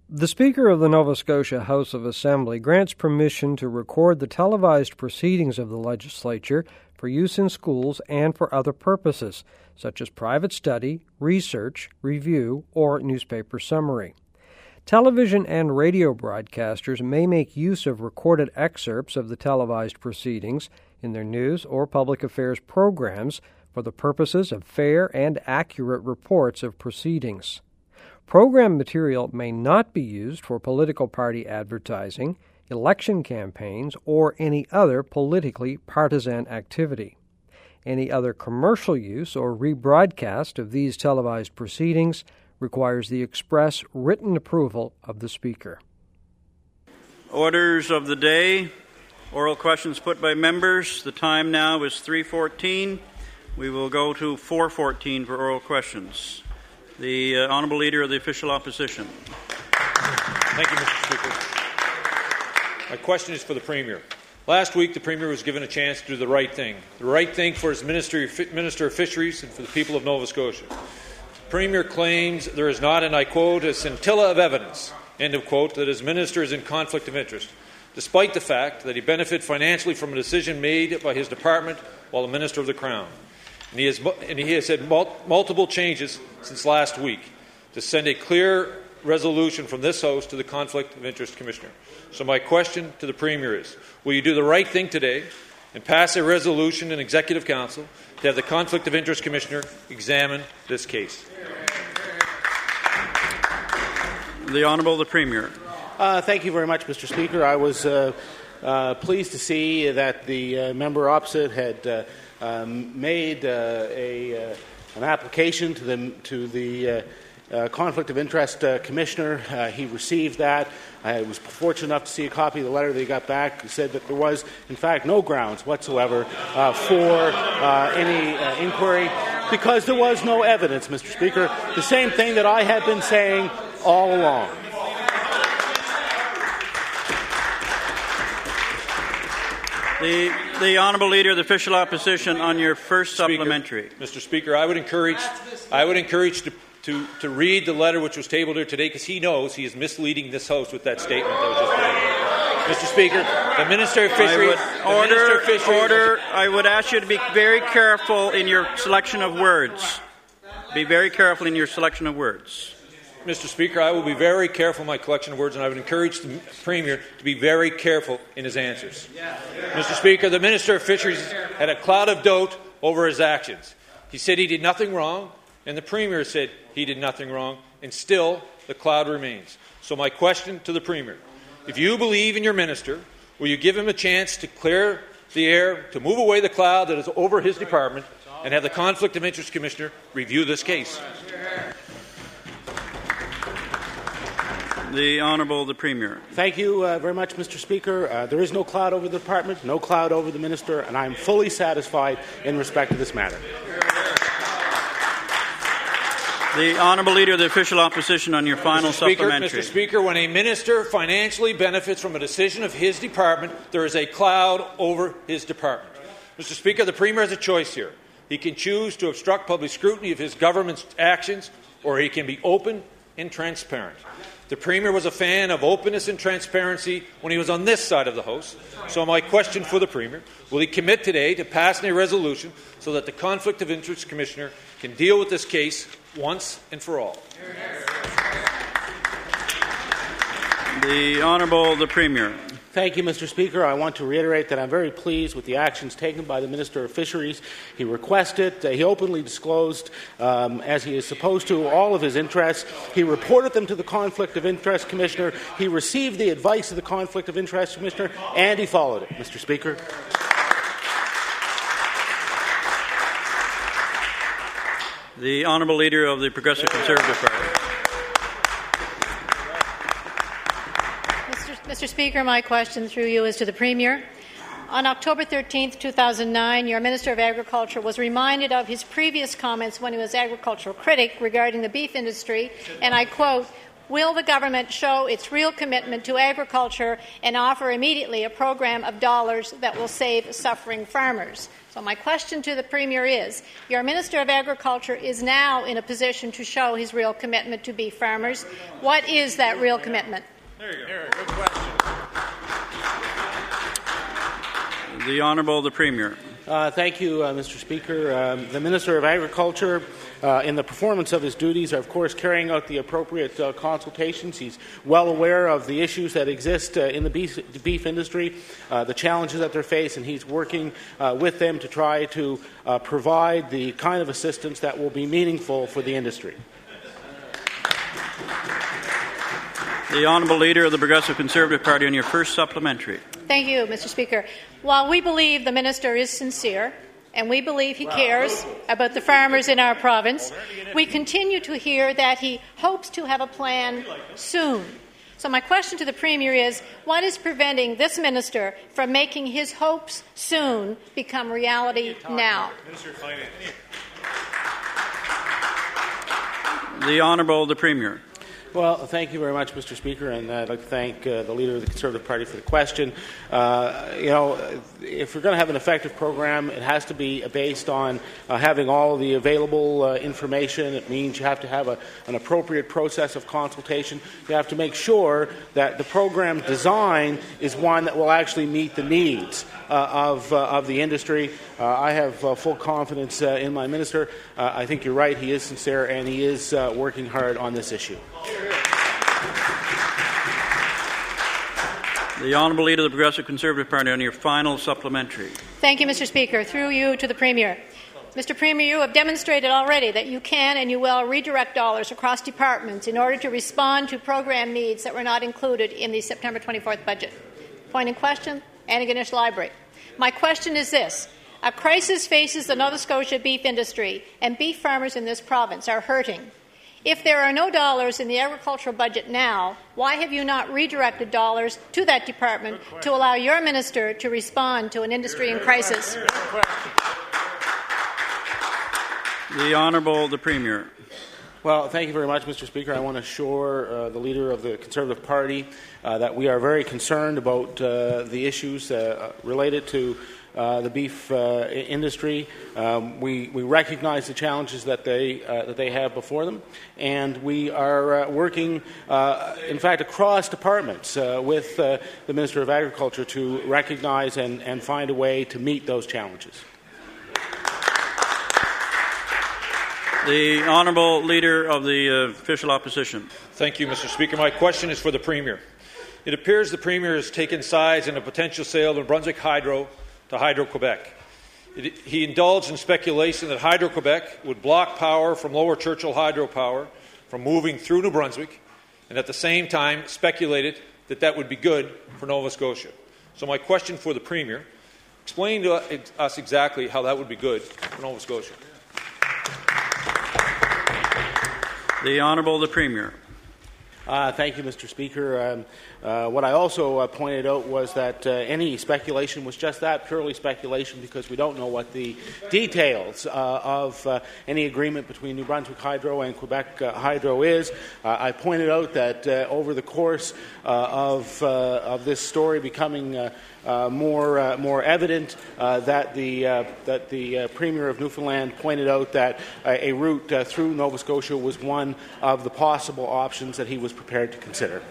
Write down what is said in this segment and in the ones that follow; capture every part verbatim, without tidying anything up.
The Speaker of the Nova Scotia House of Assembly grants permission to record the televised proceedings of the legislature for use in schools and for other purposes, such as private study, research, review, or newspaper summary. Television and radio broadcasters may make use of recorded excerpts of the televised proceedings in their news or public affairs programs for the purposes of fair and accurate reports of proceedings. Program material may not be used for political party advertising, election campaigns, or any other politically partisan activity. Any other commercial use or rebroadcast of these televised proceedings requires the express written approval of the Speaker. Orders of the day. Oral questions put by members. The time now is three fourteen. We will go to four fourteen for oral questions. The uh, Honourable Leader of the Official Opposition. Thank you, Mister Speaker. My question is for the Premier. Last week, the Premier was given a chance to do the right thing. The right thing for his Minister, Minister of Fisheries and for the people of Nova Scotia. The Premier claims there is not, and I quote, a scintilla of evidence, end of quote, that his Minister is in conflict of interest, despite the fact that he benefited financially from a decision made by his department while a Minister of the Crown. And he has, and he has had mul- multiple changes since last week to send a clear resolution from this House to the Conflict of Interest Commissioner. So my question to the Premier is, will you do the right thing today and pass a resolution in Executive Council to have the Conflict of Interest Commissioner examine this case? The Honourable the Premier. Uh, thank you very much, Mister Speaker. I was uh, uh, pleased to see that the uh, member opposite had uh, um, made uh, a uh, an application to the to the uh, uh, Conflict of Interest uh, Commissioner. Uh, he received that. I was fortunate enough to see a copy of the letter that he got back. He said that there was, in fact, no grounds whatsoever uh, for uh, any uh, inquiry because there was no evidence, Mister Speaker. The same thing that I have been saying all along. The, the Honourable Leader of the Official Opposition on your first Speaker, supplementary. Mister Speaker, I would encourage, I would encourage to, to, to read the letter which was tabled here today because he knows he is misleading this House with that statement that was just made. Mister Speaker, the Minister of Fisheries... I would, order, Minister of Fisheries order. I would ask you to be very careful in your selection of words. Be very careful in your selection of words. Mister Speaker, I will be very careful in my collection of words, and I would encourage the Premier to be very careful in his answers. Mister Speaker, the Minister of Fisheries had a cloud of doubt over his actions. He said he did nothing wrong, and the Premier said he did nothing wrong, and still the cloud remains. So my question to the Premier, if you believe in your Minister, will you give him a chance to clear the air, to move away the cloud that is over his department, and have the Conflict of Interest Commissioner review this case? The Honourable the Premier. Thank you uh, very much, Mister Speaker. Uh, there is no cloud over the department, no cloud over the Minister, and I am fully satisfied in respect to this matter. The Honourable Leader of the Official Opposition on your final Mister Speaker, supplementary. Mister Speaker, when a Minister financially benefits from a decision of his department, there is a cloud over his department. Mister Speaker, the Premier has a choice here. He can choose to obstruct public scrutiny of his government's actions, or he can be open and transparent. The Premier was a fan of openness and transparency when he was on this side of the House. So my question for the Premier, will he commit today to passing a resolution so that the Conflict of Interest Commissioner can deal with this case once and for all? The Honourable the Premier. Thank you, Mister Speaker. I want to reiterate that I'm very pleased with the actions taken by the Minister of Fisheries. He requested, uh, he openly disclosed, um, as he is supposed to, all of his interests. He reported them to the Conflict of Interest Commissioner. He received the advice of the Conflict of Interest Commissioner, and he followed it, Mister Speaker. The Honourable Leader of the Progressive Conservative Party. Mister Speaker, my question through you is to the Premier. On October thirteenth, two thousand nine, your Minister of Agriculture was reminded of his previous comments when he was agricultural critic regarding the beef industry, and I quote, will the government show its real commitment to agriculture and offer immediately a program of dollars that will save suffering farmers? So my question to the Premier is, your Minister of Agriculture is now in a position to show his real commitment to beef farmers. What is that real commitment? There you go. Good question. The Honourable the Premier. Uh, thank you, uh, Mister Speaker. Um, the Minister of Agriculture, uh, in the performance of his duties, are of course carrying out the appropriate uh, consultations. He's well aware of the issues that exist uh, in the beef, the beef industry, uh, the challenges that they face, and he's working uh, with them to try to uh, provide the kind of assistance that will be meaningful for the industry. The Honourable Leader of the Progressive Conservative Party on your first supplementary. Thank you, Mister Speaker. While we believe the Minister is sincere and we believe he cares about the farmers in our province, we continue to hear that he hopes to have a plan soon. So my question to the Premier is, what is preventing this Minister from making his hopes soon become reality now? Minister of Finance. The Honourable the Premier. Well, thank you very much, Mister Speaker, and I'd like to thank uh, the Leader of the Conservative Party for the question. Uh, you know, if we're going to have an effective program, it has to be based on uh, having all of the available uh, information. It means you have to have a, an appropriate process of consultation. You have to make sure that the program design is one that will actually meet the needs uh, of, uh, of the industry. Uh, I have uh, full confidence uh, in my minister. Uh, I think you're right. He is sincere, and he is uh, working hard on this issue. The Honourable Leader of the Progressive Conservative Party on your final supplementary. Thank you, Mister Speaker. Through you to the Premier. Mister Premier, you have demonstrated already that you can and you will redirect dollars across departments in order to respond to program needs that were not included in the September twenty-fourth budget. Point in question, Antigonish Library. My question is this. A crisis faces the Nova Scotia beef industry, and beef farmers in this province are hurting. If there are no dollars in the agricultural budget now, why have you not redirected dollars to that department to allow your minister to respond to an industry in crisis? The Honourable the Premier. Well, thank you very much, Mister Speaker. I want to assure uh, the Leader of the Conservative Party uh, that we are very concerned about uh, the issues uh, related to Uh, the beef uh, industry. Um, we, we recognize the challenges that they uh, that they have before them, and we are uh, working, uh, in fact, across departments uh, with uh, the Minister of Agriculture to recognize and, and find a way to meet those challenges. The Honourable Leader of the uh, Official Opposition. Thank you, Mister Speaker. My question is for the Premier. It appears the Premier has taken sides in a potential sale of Brunswick Hydro to Hydro-Quebec. It, he indulged in speculation that Hydro-Quebec would block power from Lower Churchill hydropower from moving through New Brunswick, and at the same time speculated that that would be good for Nova Scotia. So my question for the Premier, explain to us exactly how that would be good for Nova Scotia. The Honourable the Premier. Uh, thank you, Mister Speaker. Um, uh, what I also uh, pointed out was that uh, any speculation was just that, purely speculation, because we don't know what the details uh, of uh, any agreement between New Brunswick Hydro and Quebec uh, Hydro is. Uh, I pointed out that uh, over the course uh, of, uh, of this story becoming uh, Uh, more uh, more evident uh, that the uh, that the uh, Premier of Newfoundland pointed out that uh, a route uh, through Nova Scotia was one of the possible options that he was prepared to consider.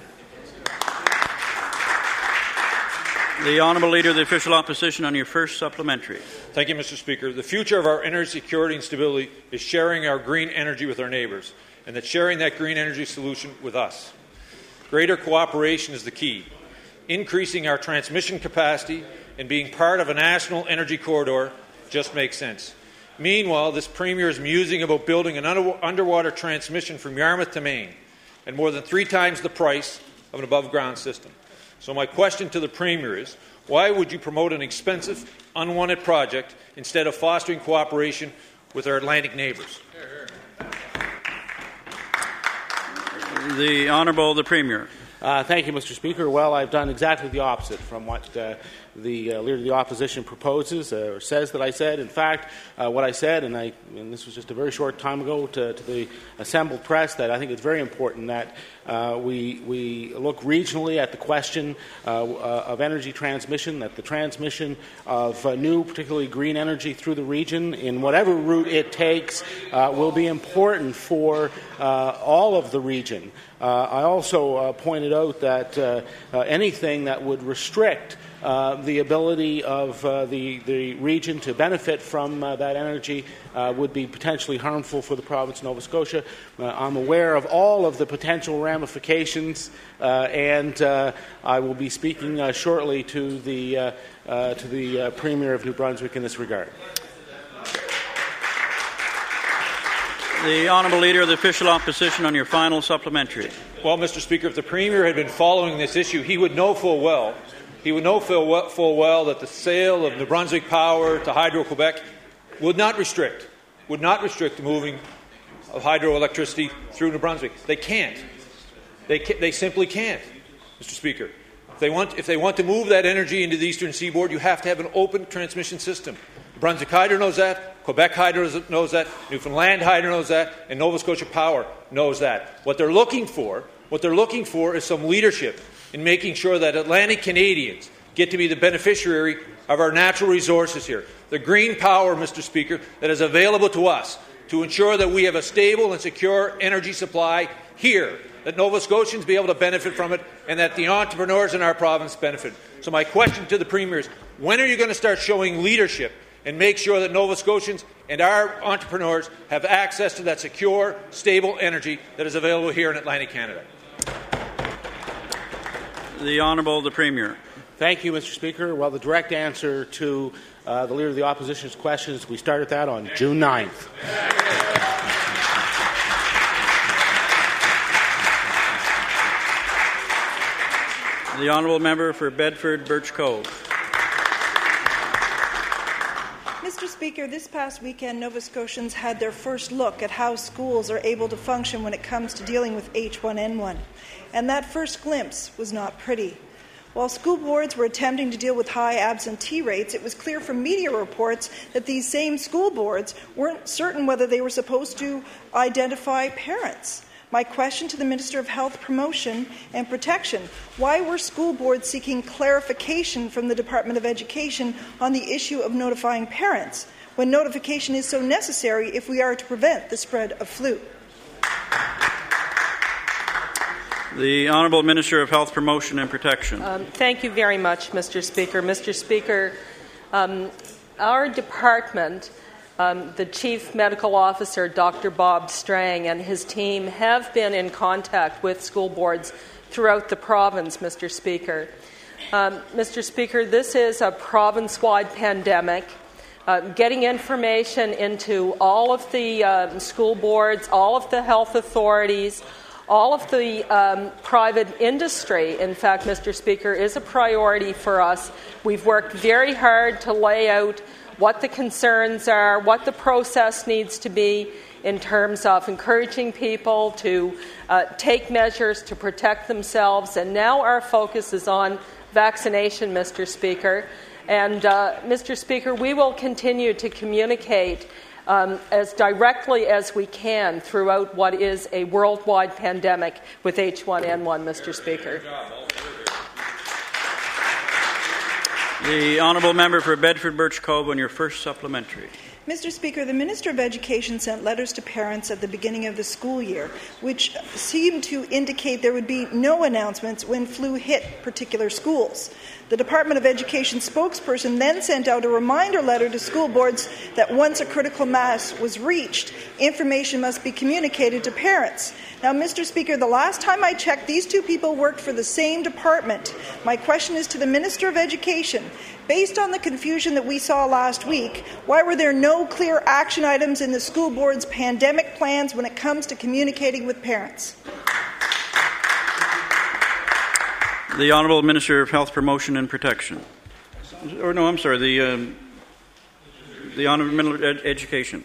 The Honourable Leader of the Official Opposition on your first supplementary. Thank you, Mister Speaker. The future of our energy security and stability is sharing our green energy with our neighbours, and that sharing that green energy solution with us. Greater cooperation is the key. Increasing our transmission capacity and being part of a national energy corridor just makes sense. Meanwhile, this Premier is musing about building an under- underwater transmission from Yarmouth to Maine at more than three times the price of an above-ground system. So my question to the Premier is, why would you promote an expensive, unwanted project instead of fostering cooperation with our Atlantic neighbours? The Honourable the Premier. Uh, thank you, Mister Speaker. Well, I've done exactly the opposite from what uh, the uh, Leader of the Opposition proposes uh, or says that I said. In fact, uh, what I said, and, I, and this was just a very short time ago to, to the assembled press, that I think it's very important that Uh, we, we look regionally at the question uh, uh, of energy transmission, that the transmission of uh, new, particularly green energy through the region, in whatever route it takes, uh, will be important for uh, all of the region. Uh, I also uh, pointed out that uh, uh, anything that would restrict Uh, the ability of uh, the, the region to benefit from uh, that energy uh, would be potentially harmful for the province of Nova Scotia. Uh, I'm aware of all of the potential ramifications, uh, and uh, I will be speaking uh, shortly to the, uh, uh, to the uh, Premier of New Brunswick in this regard. The Honourable Leader of the Official Opposition on your final supplementary. Well, Mister Speaker, if the Premier had been following this issue, he would know full well He would know full well, full well that the sale of New Brunswick Power to Hydro-Quebec would not restrict, would not restrict the moving of hydroelectricity through New Brunswick. They can't. They ca- they simply can't, Mister Speaker. If they want, if they want to move that energy into the eastern seaboard, you have to have an open transmission system. New Brunswick Hydro knows that. Quebec Hydro knows that. Newfoundland Hydro knows that, and Nova Scotia Power knows that. What they're looking for, what they're looking for, is some leadership in making sure that Atlantic Canadians get to be the beneficiary of our natural resources here. The green power, Mister Speaker, that is available to us to ensure that we have a stable and secure energy supply here, that Nova Scotians be able to benefit from it, and that the entrepreneurs in our province benefit. So my question to the Premier is, when are you going to start showing leadership and make sure that Nova Scotians and our entrepreneurs have access to that secure, stable energy that is available here in Atlantic Canada? The Honourable the Premier. Thank you, Mister Speaker. Well, the direct answer to uh, the Leader of the Opposition's question is we started that on June ninth. The Honourable Member for Bedford Birch Cove. Mister Speaker, this past weekend, Nova Scotians had their first look at how schools are able to function when it comes to dealing with H one N one. And that first glimpse was not pretty. While school boards were attempting to deal with high absentee rates, it was clear from media reports that these same school boards weren't certain whether they were supposed to identify parents. My question to the Minister of Health Promotion and Protection: why were school boards seeking clarification from the Department of Education on the issue of notifying parents, when notification is so necessary if we are to prevent the spread of flu? The Honourable Minister of Health Promotion and Protection. Um, thank you very much, Mister Speaker. Mister Speaker, um, our department, um, the Chief Medical Officer, Doctor Bob Strang, and his team have been in contact with school boards throughout the province, Mister Speaker. Um, Mister Speaker, this is a province-wide pandemic. Uh, getting information into all of the uh, school boards, all of the health authorities, all of the um, private industry, in fact, Mister Speaker, is a priority for us. We've worked very hard to lay out what the concerns are, what the process needs to be in terms of encouraging people to uh, take measures to protect themselves. And now our focus is on vaccination, Mister Speaker. And, uh, Mister Speaker, we will continue to communicate Um, as directly as we can throughout what is a worldwide pandemic with H one N one, Mister Speaker. The Honourable Member for Bedford Birch Cove on your first supplementary. Mister Speaker, the Minister of Education sent letters to parents at the beginning of the school year, which seemed to indicate there would be no announcements when flu hit particular schools. The Department of Education spokesperson then sent out a reminder letter to school boards that once a critical mass was reached, information must be communicated to parents. Now, Mister Speaker, the last time I checked, these two people worked for the same department. My question is to the Minister of Education. Based on the confusion that we saw last week, why were there no clear action items in the school board's pandemic plans when it comes to communicating with parents? The Honourable Minister of Health Promotion and Protection. Or no, I'm sorry, the, um, the Honourable Minister of Education.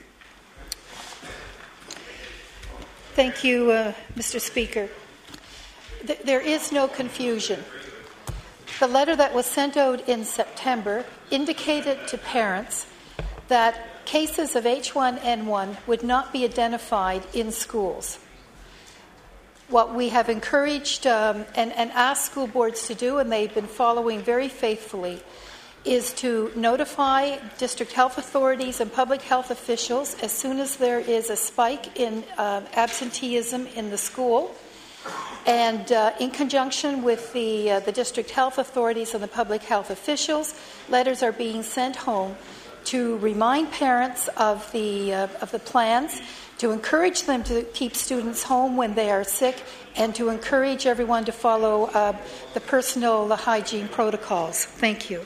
Thank you, uh, Mister Speaker. Th- there is no confusion. The letter that was sent out in September indicated to parents that cases of H one N one would not be identified in schools. what we have encouraged um, and, and asked school boards to do, and they've been following very faithfully, is to notify district health authorities and public health officials as soon as there is a spike in uh, absenteeism in the school. And uh, in conjunction with the, uh, the district health authorities and the public health officials, letters are being sent home to remind parents of the, uh, of the plans, to encourage them to keep students home when they are sick, and to encourage everyone to follow uh, the personal the hygiene protocols. Thank you.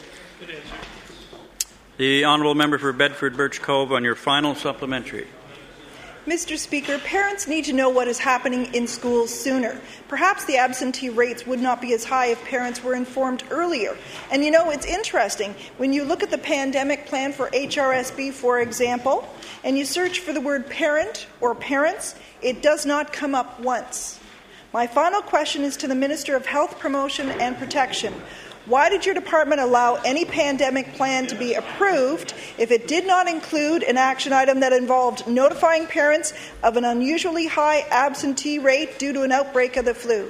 The Honourable Member for Bedford Birch Cove on your final supplementary. Mister Speaker, parents need to know what is happening in schools sooner. Perhaps the absentee rates would not be as high if parents were informed earlier. And you know, it's interesting. When you look at the pandemic plan for H R S B, for example, and you search for the word parent or parents, it does not come up once. My final question is to the Minister of Health Promotion and Protection. Why did your department allow any pandemic plan to be approved if it did not include an action item that involved notifying parents of an unusually high absentee rate due to an outbreak of the flu?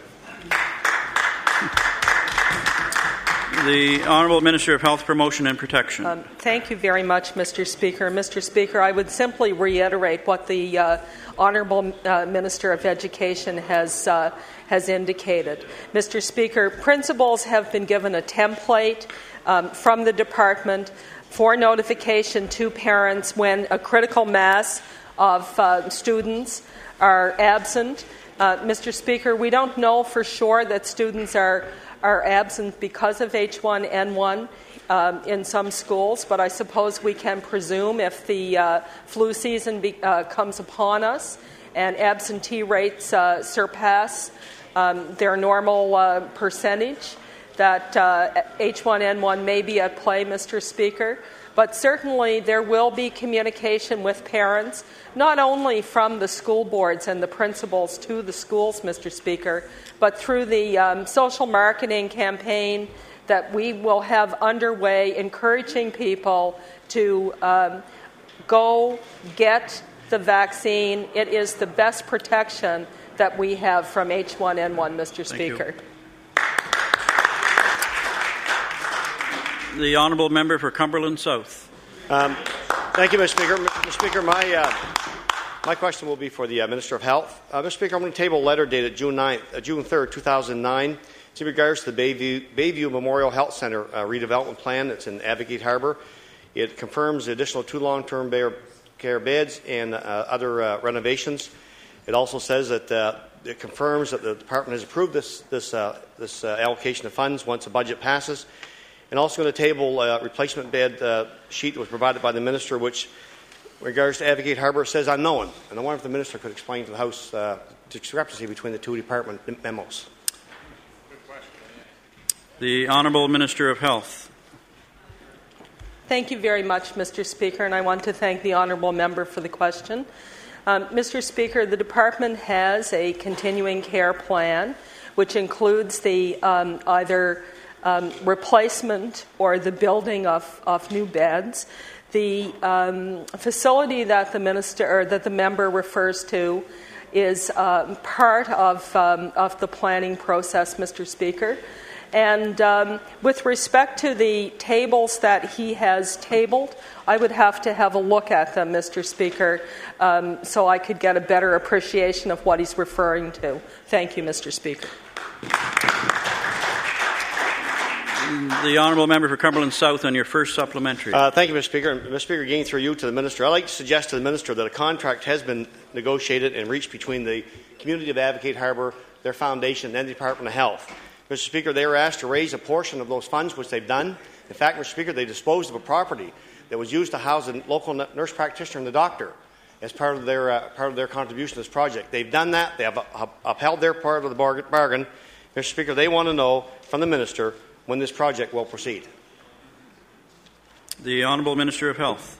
The Honourable Minister of Health Promotion and Protection. Um, thank you very much, Mister Speaker. Mister Speaker, I would simply reiterate what the uh, Honourable uh, Minister of Education has uh, has indicated. Mister Speaker, principals have been given a template um, from the department for notification to parents when a critical mass of uh, students are absent. Uh, Mister Speaker, we don't know for sure that students are are absent because of H one N one um, in some schools, but I suppose we can presume if the uh, flu season be, uh, comes upon us and absentee rates uh, surpass um, their normal uh, percentage, that uh, H one N one may be at play, Mister Speaker. But certainly there will be communication with parents, not only from the school boards and the principals to the schools, Mister Speaker, but through the um, social marketing campaign that we will have underway, encouraging people to um, go get the vaccine. It is the best protection that we have from H one N one, Mister Thank Speaker. You. The Honourable Member for Cumberland South. Um, thank you, Mister Speaker. Mister Speaker, my, uh, my question will be for the uh, Minister of Health. Uh, Mister Speaker, I'm going to table a letter dated June ninth, uh, June third, two thousand nine. It's in regards to the Bayview, Bayview Memorial Health Centre uh, redevelopment plan. It's in Advocate Harbour. It confirms the additional two long-term care beds and uh, other uh, renovations. It also says that uh, it confirms that the department has approved this, this, uh, this uh, allocation of funds once the budget passes. And also going to table a uh, replacement bed uh, sheet that was provided by the Minister, which, in regards to Advocate Harbour, says unknown. And I wonder if the Minister could explain to the House uh, the discrepancy between the two department memos. The Honourable Minister of Health. Thank you very much, Mister Speaker, and I want to thank the Honourable Member for the question. Um, Mister Speaker, the Department has a continuing care plan, which includes the um, either Um, replacement or the building of, of new beds. The um, facility that the minister or that the member refers to is uh, part of um, of the planning process, Mister Speaker. And um, with respect to the tables that he has tabled, I would have to have a look at them, Mister Speaker, um, so I could get a better appreciation of what he's referring to. Thank you, Mister Speaker. The Honourable Member for Cumberland South on your first supplementary. Uh, thank you, Mister Speaker. Mister Speaker, again through you to the Minister, I'd like to suggest to the Minister that a contract has been negotiated and reached between the community of Advocate Harbour, their foundation, and the Department of Health. Mister Speaker, they were asked to raise a portion of those funds, which they've done. In fact, Mister Speaker, they disposed of a property that was used to house a local nurse practitioner and the doctor as part of their, uh, part of their contribution to this project. They've done that. They have uh, upheld their part of the bargain. Mister Speaker, they want to know from the Minister when this project will proceed. The Honourable Minister of Health.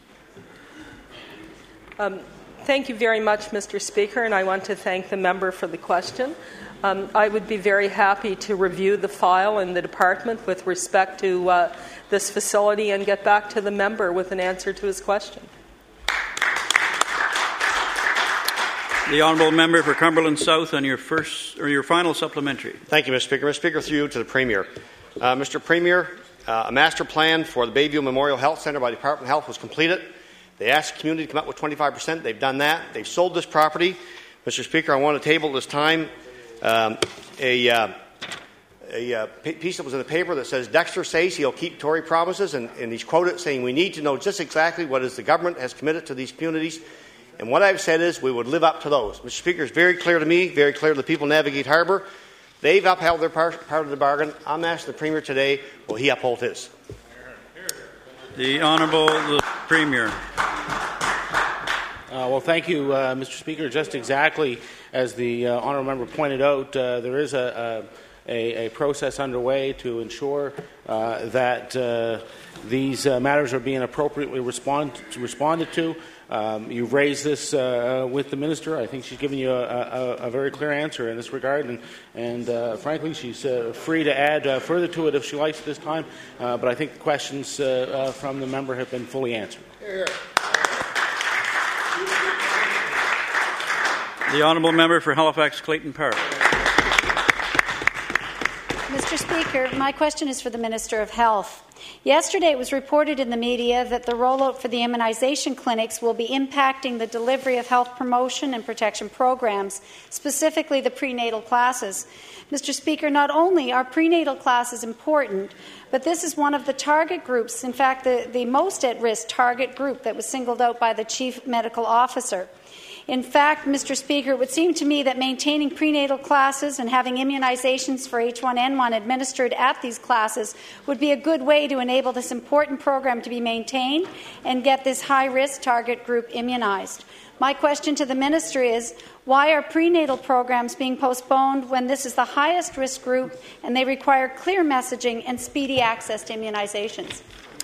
Um, thank you very much, Mister Speaker, and I want to thank the member for the question. Um, I would be very happy to review the file in the department with respect to uh, this facility and get back to the member with an answer to his question. The honourable member for Cumberland South on your first or your final supplementary. Thank you, Mister Speaker. Mister Speaker, through you to the Premier. Uh, Mister Premier, uh, a master plan for the Bayview Memorial Health Centre by the Department of Health was completed. They asked the community to come up with twenty-five percent. They've done that. They've sold this property. Mister Speaker, I want to table this time um, a, uh, a uh, piece that was in the paper that says Dexter says he'll keep Tory promises, and, and he's quoted saying we need to know just exactly what is the government has committed to these communities. And what I've said is we would live up to those. Mister Speaker, it's very clear to me, very clear to the people of Navigate Harbour. They've upheld their part, part of the bargain. I'm asking the Premier today, will he uphold his? The Honourable the Premier. Uh, well, thank you, uh, Mister Speaker. Just exactly as the uh, honourable member pointed out, uh, there is a, a, a process underway to ensure uh, that uh, these uh, matters are being appropriately respond, responded to. Um, you've raised this uh, with the minister. I think she's given you a, a, a very clear answer in this regard, and, and uh, frankly, she's uh, free to add uh, further to it if she likes this time. Uh, but I think the questions uh, uh, from the member have been fully answered. The honourable member for Halifax Clayton Park. Mister Speaker, my question is for the Minister of Health. Yesterday it was reported in the media that the rollout for the immunization clinics will be impacting the delivery of health promotion and protection programs, specifically the prenatal classes. Mister Speaker, not only are prenatal classes important, but this is one of the target groups, in fact the, the most at-risk target group that was singled out by the Chief Medical Officer. In fact, Mister Speaker, it would seem to me that maintaining prenatal classes and having immunizations for H one N one administered at these classes would be a good way to enable this important program to be maintained and get this high-risk target group immunized. My question to the Minister is, why are prenatal programs being postponed when this is the highest risk group and they require clear messaging and speedy access to immunizations?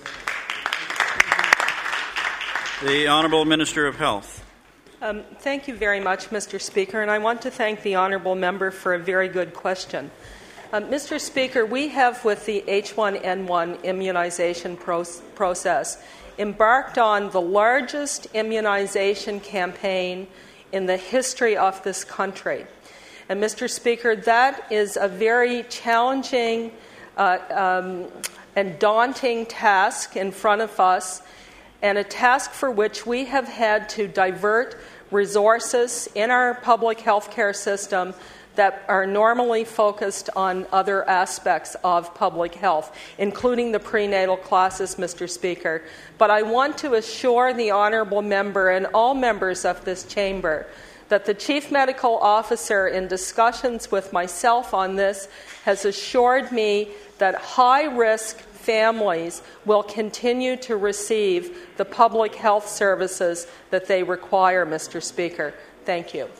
The Honourable Minister of Health. Um, thank you very much, Mister Speaker, and I want to thank the honourable member for a very good question. Uh, Mister Speaker, we have, with the H one N one immunization pro- process, embarked on the largest immunization campaign in the history of this country. And, Mister Speaker, that is a very challenging uh, um, and daunting task in front of us, and a task for which we have had to divert resources in our public health care system that are normally focused on other aspects of public health, including the prenatal classes, Mister Speaker. But I want to assure the honourable member and all members of this chamber that the Chief Medical Officer, in discussions with myself on this, has assured me that high-risk families will continue to receive the public health services that they require, Mister Speaker. Thank you.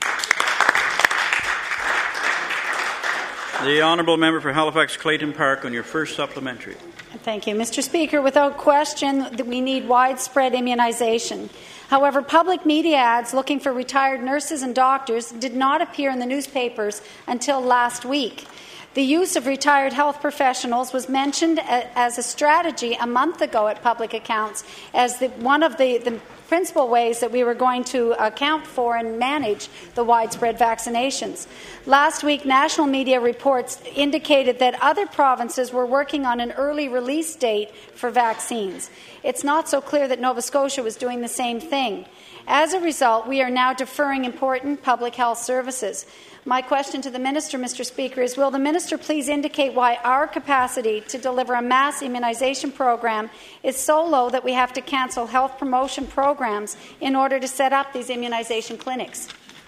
The honourable member for Halifax Clayton Park on your first supplementary. Thank you. Mister Speaker, without question, we need widespread immunization. However, public media ads looking for retired nurses and doctors did not appear in the newspapers until last week. The use of retired health professionals was mentioned as a strategy a month ago at public accounts as the, one of the, the principal ways that we were going to account for and manage the widespread vaccinations. Last week, national media reports indicated that other provinces were working on an early release date for vaccines. It's not so clear that Nova Scotia was doing the same thing. As a result, we are now deferring important public health services. My question to the Minister, Mister Speaker, is will the Minister please indicate why our capacity to deliver a mass immunization program is so low that we have to cancel health promotion programs in order to set up these immunization clinics?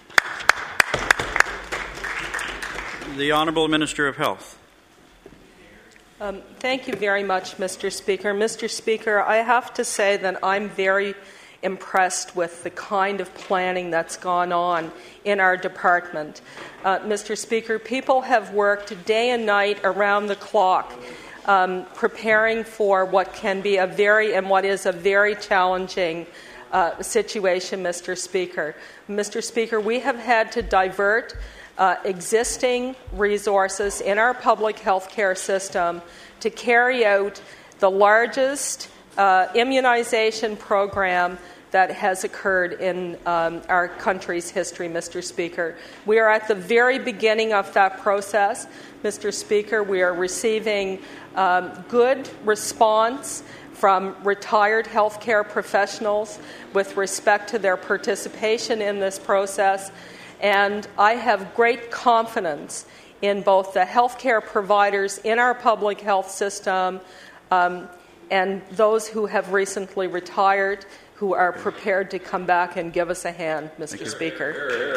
The Honourable Minister of Health. Um, thank you very much, Mister Speaker. Mister Speaker, I have to say that I'm very impressed with the kind of planning that's gone on in our department. Uh, Mister Speaker, people have worked day and night around the clock um, preparing for what can be a very and what is a very challenging uh, situation, Mister Speaker. Mister Speaker, we have had to divert uh, existing resources in our public health care system to carry out the largest uh, immunization program that has occurred in um, our country's history, Mister Speaker. We are at the very beginning of that process, Mister Speaker. We are receiving um, good response from retired healthcare professionals with respect to their participation in this process, and I have great confidence in both the healthcare providers in our public health system um, and those who have recently retired, who are prepared to come back and give us a hand, Mister Speaker.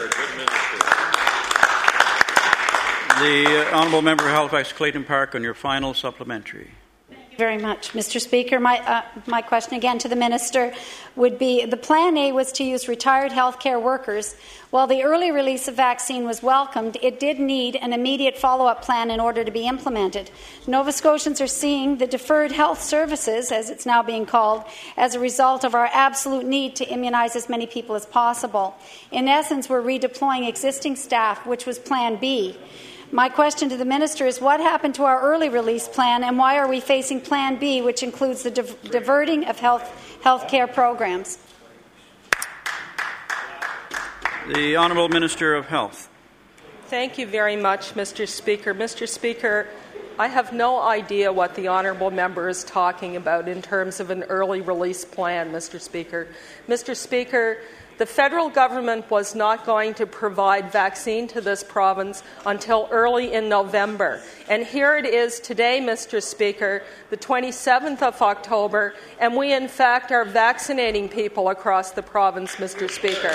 The Honourable Member for Halifax Clayton Park on your final supplementary. Thank you very much, Mister Speaker. My, uh, my question again to the Minister would be, the Plan A was to use retired healthcare workers. While the early release of vaccine was welcomed, it did need an immediate follow-up plan in order to be implemented. Nova Scotians are seeing the deferred health services, as it's now being called, as a result of our absolute need to immunize as many people as possible. In essence, we're redeploying existing staff, which was Plan B. My question to the Minister is, what happened to our early release plan, and why are we facing Plan B, which includes the div- diverting of health healthcare programs? The Honourable Minister of Health. Thank you very much, Mister Speaker. Mister Speaker, I have no idea what the honourable member is talking about in terms of an early release plan, Mister Speaker. Mister Speaker, the federal government was not going to provide vaccine to this province until early in November. And here it is today, Mister Speaker, the twenty-seventh of October, and we in fact are vaccinating people across the province, Mister Speaker.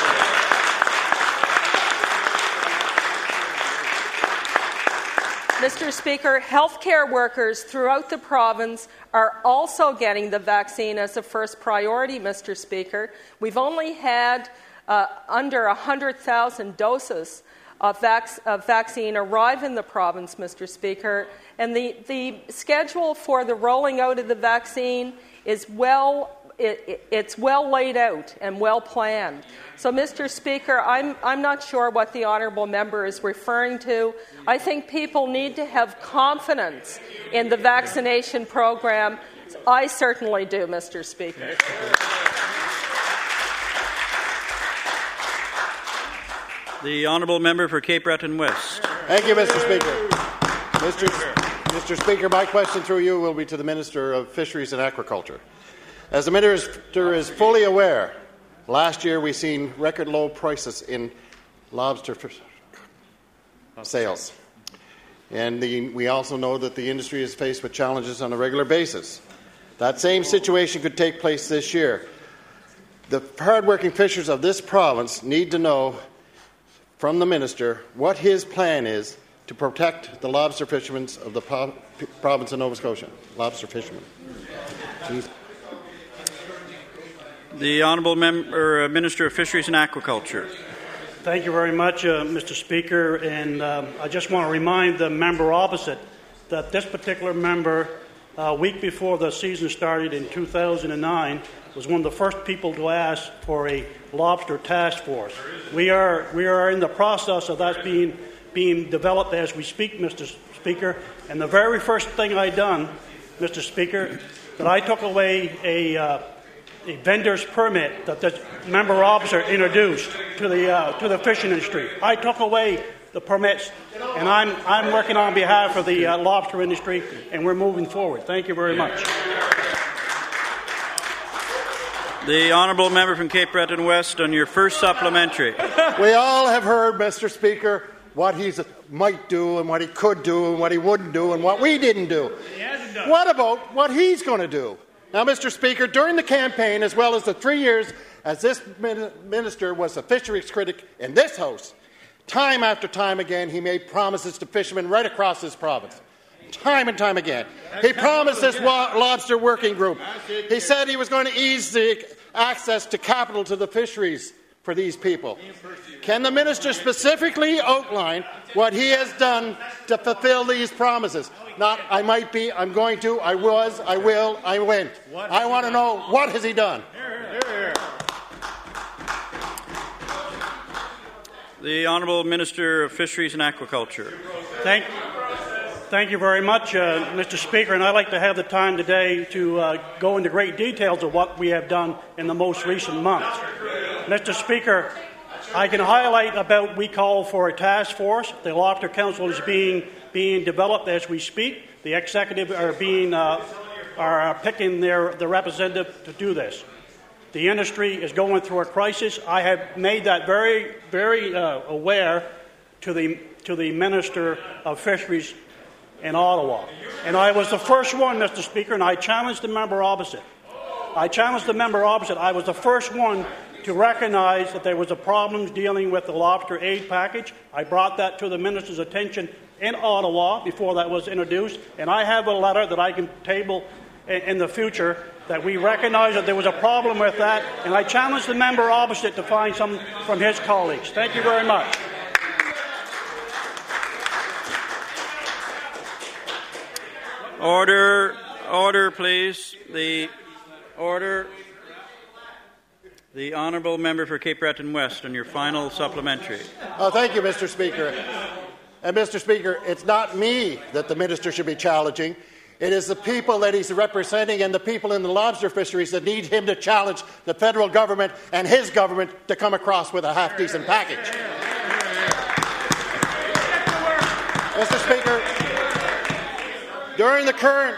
Mister Speaker, healthcare workers throughout the province are also getting the vaccine as a first priority, Mister Speaker. We've only had uh, under one hundred thousand doses of, vac- of vaccine arrive in the province, Mister Speaker, and the, the schedule for the rolling out of the vaccine is well It, it, it's well laid out and well planned. So, Mister Speaker, I'm, I'm not sure what the honourable member is referring to. I think people need to have confidence in the vaccination program. I certainly do, Mister Speaker. The honourable member for Cape Breton West. Thank you, Mister Speaker. Mister Mister Speaker, my question through you will be to the Minister of Fisheries and Aquaculture. As the Minister is fully aware, last year we seen record low prices in lobster sales. And the, we also know that the industry is faced with challenges on a regular basis. That same situation could take place this year. The hard-working fishers of this province need to know from the Minister what his plan is to protect the lobster fishermen of the po- province of Nova Scotia. Lobster fishermen. Jeez. The Honourable Member, uh, Minister of Fisheries and Aquaculture. Thank you very much, uh, Mister Speaker. And um, I just want to remind the member opposite that this particular member, a uh, week before the season started in two thousand nine, was one of the first people to ask for a lobster task force. We are we are in the process of that being being developed as we speak, Mister Speaker. And the very first thing I done, Mister Speaker, that I took away a uh, a vendor's permit that the member officer introduced to the uh, to the fishing industry. I took away the permits, and I'm I'm working on behalf of the uh, lobster industry, and we're moving forward. Thank you very much. The honourable member from Cape Breton West on your first supplementary. We all have heard, Mister Speaker, what he might do and what he could do and what he wouldn't do and what we didn't do. What about what he's going to do? Now, Mister Speaker, during the campaign, as well as the three years as this minister was a fisheries critic in this House, time after time again he made promises to fishermen right across this province. Time and time again. He promised this lobster working group. He said he was going to ease the access to capital to the fisheries for these people. Can the minister specifically outline what he has done to fulfill these promises? Not, I might be, I'm going to, I was, I will, I went. I want to know, what has he done? The Honourable Minister of Fisheries and Aquaculture. Thank, thank you very much, uh, Mister Speaker, and I'd like to have the time today to uh, go into great details of what we have done in the most recent months. Mister Speaker, I can highlight about we call for a task force. The Lobster Council is being being developed as we speak. The executive are being uh, are picking their the representative to do this. The industry is going through a crisis. I have made that very, very uh, aware to the to the Minister of Fisheries in Ottawa. And I was the first one, Mister Speaker, and I challenged the member opposite. I challenged the member opposite. I was the first one to recognize that there was a problem dealing with the lobster aid package. I brought that to the minister's attention in Ottawa before that was introduced, and I have a letter that I can table in, in the future that we recognize that there was a problem with that, and I challenge the member opposite to find some from his colleagues. Thank you very much. Order, order, please. The order. The Honourable Member for Cape Breton West on your final supplementary. Oh, thank you, Mister Speaker. And Mister Speaker, it's not me that the minister should be challenging. It is the people that he's representing and the people in the lobster fisheries that need him to challenge the federal government and his government to come across with a half-decent package. Mister Speaker, during the current...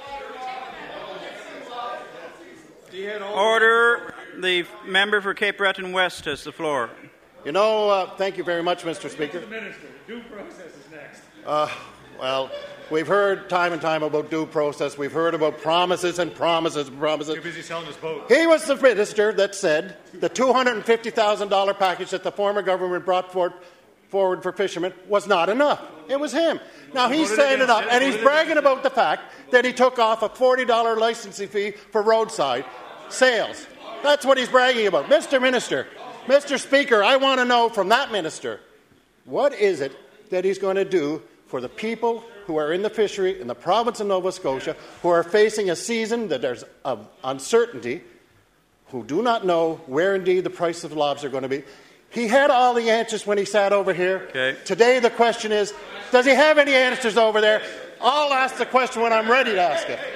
Order. The member for Cape Breton West has the floor. You know, uh, thank you very much, Mister Speaker. Mister Minister, due process is next. Uh, well... We've heard time and time about due process. We've heard about promises and promises and promises. Too busy selling his boat. He was the minister that said the two hundred fifty thousand dollars package that the former government brought forward, forward for fishermen was not enough. It was him. Now he's saying it up, and he's bragging about the fact that he took off a forty dollars licensing fee for roadside sales. That's what he's bragging about. Mister Minister, Mister Speaker, I want to know from that minister, what is it that he's going to do for the people who are in the fishery in the province of Nova Scotia, who are facing a season that there's of uncertainty, who do not know where indeed the price of lobster are going to be. He had all the answers when he sat over here. Okay. Today the question is, does he have any answers over there? I'll ask the question when I'm ready to ask it.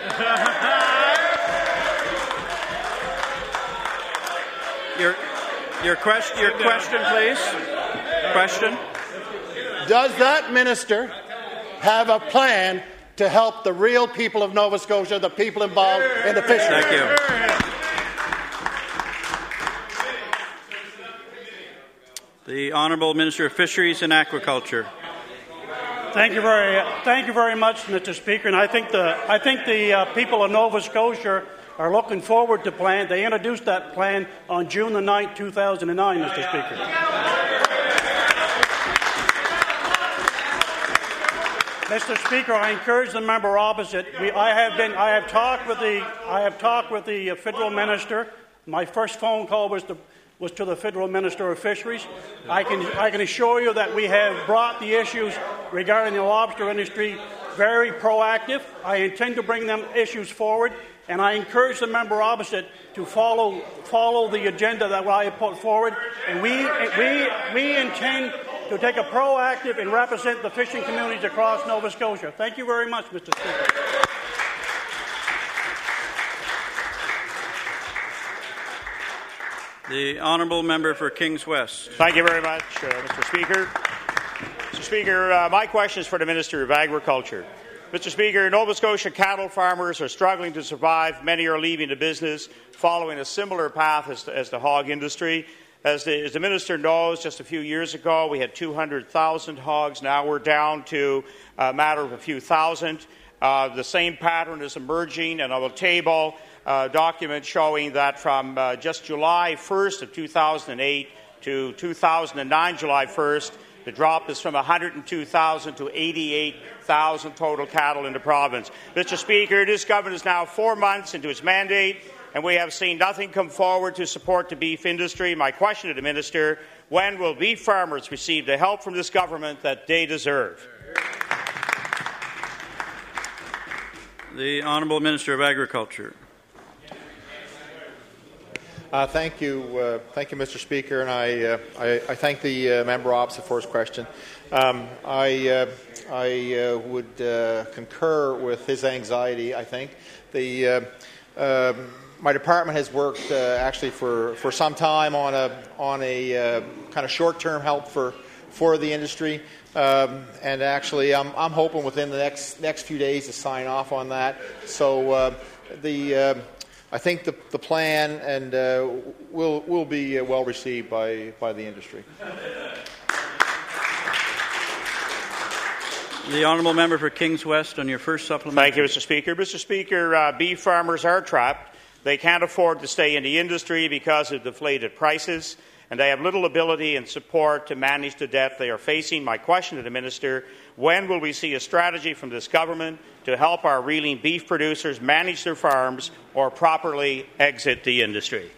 Your, your, question, your question, please. Question. Does that minister have a plan to help the real people of Nova Scotia, the people involved in the fishery? Thank you. The Honourable Minister of Fisheries and Aquaculture. Thank you very, thank you very much, Mister Speaker. And I think the, I think the uh, people of Nova Scotia are looking forward to the plan. They introduced that plan on June the ninth, two thousand nine, Mister Speaker. Mister Speaker, I encourage the member opposite. We, I have been, I have talked with the, I have talked with the federal minister. My first phone call was to, was to the federal minister of fisheries. I can, I can assure you that we have brought the issues regarding the lobster industry very proactive. I intend to bring them issues forward, and I encourage the member opposite to follow, follow the agenda that I have put forward. And we, we, we intend to take a proactive and represent the fishing communities across Nova Scotia. Thank you very much, Mister Speaker. The Honourable Member for Kings West. Thank you very much, uh, Mister Speaker. Mister Speaker, uh, my question is for the Minister of Agriculture. Mister Speaker, Nova Scotia cattle farmers are struggling to survive. Many are leaving the business, following a similar path as, as the hog industry. As the, as the Minister knows, just a few years ago we had two hundred thousand hogs. Now we're down to a matter of a few thousand. Uh, the same pattern is emerging, and I will table a document showing that from uh, just July first of two thousand eight to two thousand nine, July first, the drop is from one hundred two thousand to eighty-eight thousand total cattle in the province. Mister Speaker, this government is now four months into its mandate, and we have seen nothing come forward to support the beef industry. My question to the Minister, when will beef farmers receive the help from this government that they deserve? The Honourable Minister of Agriculture. Uh, thank you, uh, thank you, Mister Speaker, and I, uh, I, I thank the uh, member opposite for his question. Um, I, uh, I uh, would uh, concur with his anxiety. I think the uh, uh, my department has worked uh, actually for, for some time on a on a uh, kind of short-term help for for the industry, um, and actually I'm I'm hoping within the next next few days to sign off on that. So uh, the uh, I think the, the plan and uh, will will be uh, well received by, by the industry. The honourable member for Kings West on your first supplementary. Thank you, Mister Speaker. Mister Speaker, uh, beef farmers are trapped. They can't afford to stay in the industry because of deflated prices, and they have little ability and support to manage the debt they are facing. My question to the Minister: when will we see a strategy from this government to help our reeling beef producers manage their farms or properly exit the industry?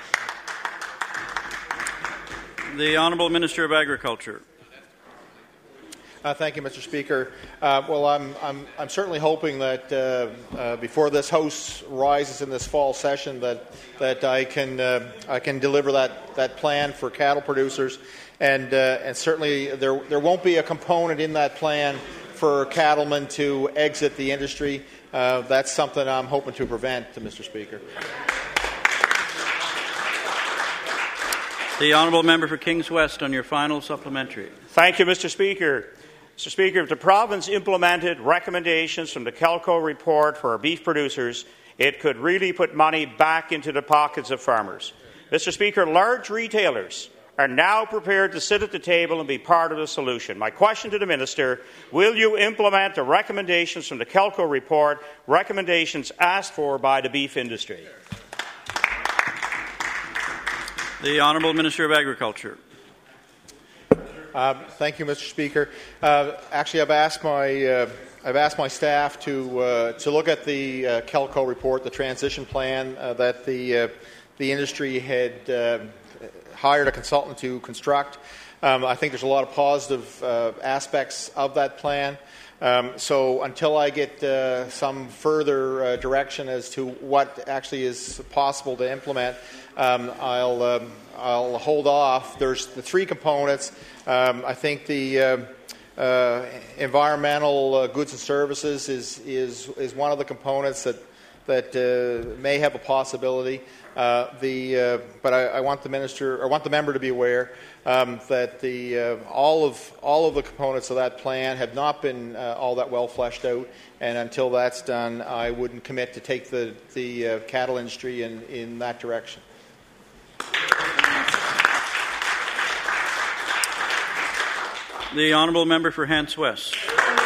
The Honourable Minister of Agriculture. Uh, thank you, Mister Speaker. Uh, well, I'm, I'm, I'm certainly hoping that uh, uh, before this House rises in this fall session, that that I can uh, I can deliver that, that plan for cattle producers, and uh, and certainly there there won't be a component in that plan for cattlemen to exit the industry. Uh, that's something I'm hoping to prevent, Mister Speaker. The honourable member for Kings West on your final supplementary. Thank you, Mister Speaker. Mister Speaker, if the province implemented recommendations from the Kelco report for our beef producers, it could really put money back into the pockets of farmers. Mister Speaker, large retailers are now prepared to sit at the table and be part of the solution. My question to the Minister: will you implement the recommendations from the Kelco report, recommendations asked for by the beef industry? The Honourable Minister of Agriculture. Uh, thank you, Mister Speaker. Uh, actually, I've asked my uh, I've asked my staff to uh, to look at the uh, Kelco report, the transition plan uh, that the uh, the industry had uh, hired a consultant to construct. Um, I think there's a lot of positive uh, aspects of that plan. Um, so until I get uh, some further uh, direction as to what actually is possible to implement, um, I'll um, I'll hold off. There's the three components. Um, I think the uh, uh, environmental uh, goods and services is is is one of the components that that uh, may have a possibility. Uh, the uh, but I, I want the minister or want the member to be aware um, that the uh, all of all of the components of that plan have not been uh, all that well fleshed out, and until that's done, I wouldn't commit to take the the uh, cattle industry in in that direction. The honourable member for Hants West.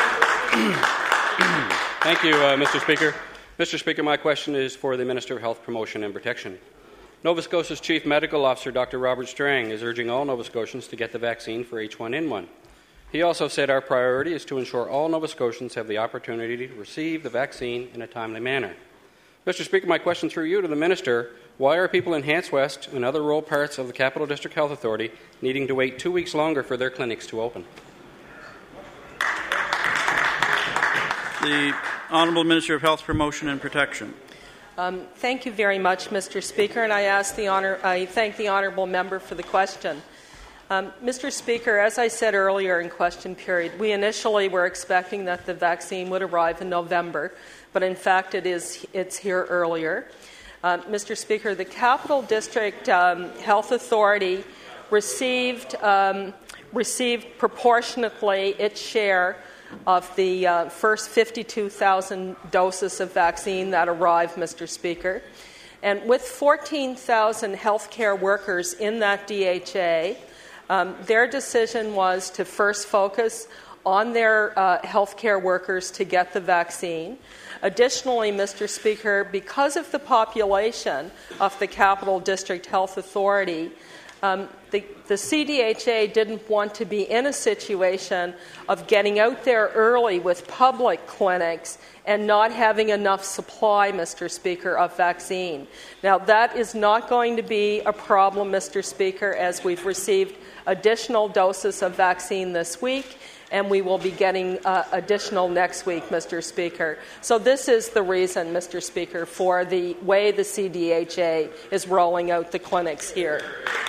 Thank you, uh, Mister Speaker. Mister Speaker, my question is for the Minister of Health Promotion and Protection. Nova Scotia's Chief Medical Officer, Doctor Robert Strang, is urging all Nova Scotians to get the vaccine for H one N one. He also said our priority is to ensure all Nova Scotians have the opportunity to receive the vaccine in a timely manner. Mister Speaker, my question through you to the Minister: why are people in Hants West and other rural parts of the Capital District Health Authority needing to wait two weeks longer for their clinics to open? The Honourable Minister of Health Promotion and Protection. Um, thank you very much, Mister Speaker, and I ask the honor, I thank the honourable member for the question. Um, Mister Speaker, as I said earlier in question period, we initially were expecting that the vaccine would arrive in November, but in fact it is it's here earlier. Uh, Mister Speaker, the Capital District um, Health Authority received um, received proportionately its share of the uh, first fifty-two thousand doses of vaccine that arrived, Mister Speaker. And with fourteen thousand healthcare workers in that D H A, um, their decision was to first focus on their uh, healthcare workers to get the vaccine. Additionally, Mister Speaker, because of the population of the Capital District Health Authority, Um, the, the C D H A didn't want to be in a situation of getting out there early with public clinics and not having enough supply, Mister Speaker, of vaccine. Now, that is not going to be a problem, Mister Speaker, as we've received additional doses of vaccine this week, and we will be getting uh, additional next week, Mister Speaker. So this is the reason, Mister Speaker, for the way the C D H A is rolling out the clinics here.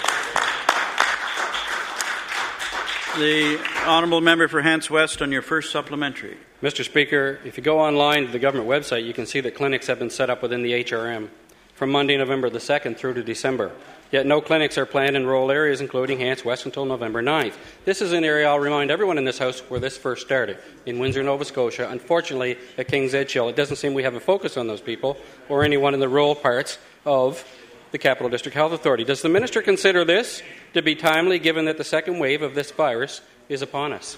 The honourable member for Hants West on your first supplementary. Mister Speaker, if you go online to the government website, you can see that clinics have been set up within the H R M from Monday, November the second through to December. Yet no clinics are planned in rural areas, including Hants West, until November ninth. This is an area, I'll remind everyone in this House, where this first started, in Windsor, Nova Scotia. Unfortunately, at King's Edge Hill, it doesn't seem we have a focus on those people or anyone in the rural parts of the Capital District Health Authority. Does the minister consider this to be timely, given that the second wave of this virus is upon us?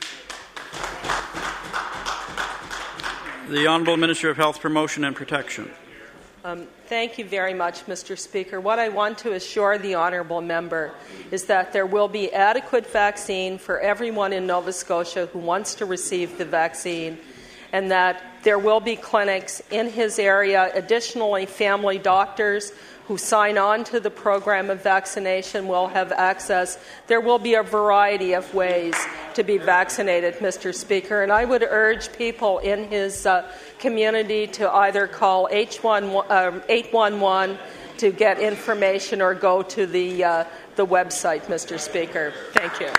The Honourable Minister of Health Promotion and Protection. Um, thank you very much, Mister Speaker. What I want to assure the honourable member is that there will be adequate vaccine for everyone in Nova Scotia who wants to receive the vaccine, and that there will be clinics in his area. Additionally, family doctors who sign on to the program of vaccination will have access. There will be a variety of ways to be vaccinated, Mister Speaker, and I would urge people in his uh, community to either call eight one one to get information or go to the, uh, the website, Mister Speaker. Thank you.